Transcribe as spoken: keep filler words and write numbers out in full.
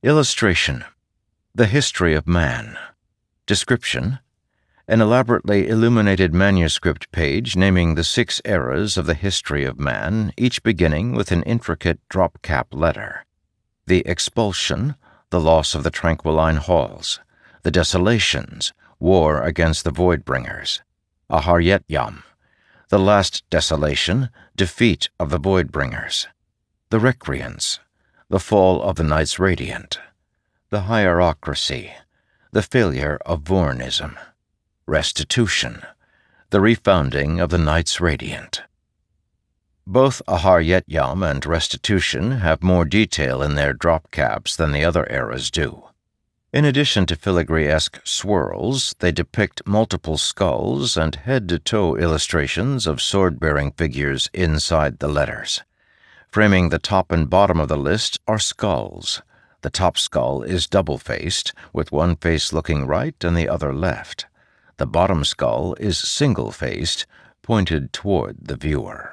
Illustration: The History of Man. Description: An elaborately illuminated manuscript page naming the six eras of the history of man, each beginning with an intricate drop-cap letter. The expulsion, the loss of the Tranquiline Halls. The desolations, war against the Voidbringers. Ahar-Yet-Yam. The last desolation, defeat of the Voidbringers. The Recreants. The fall of the Knights Radiant. The Hierocracy. The failure of Vornism. Restitution. The refounding of the Knights Radiant. Both Ahar-Yet-Yam and Restitution have more detail in their drop caps than the other eras do. In addition to filigree-esque swirls, they depict multiple skulls and head-to-toe illustrations of sword-bearing figures inside the letters. Framing the top and bottom of the list are skulls. The top skull is double-faced, with one face looking right and the other left. The bottom skull is single-faced, pointed toward the viewer.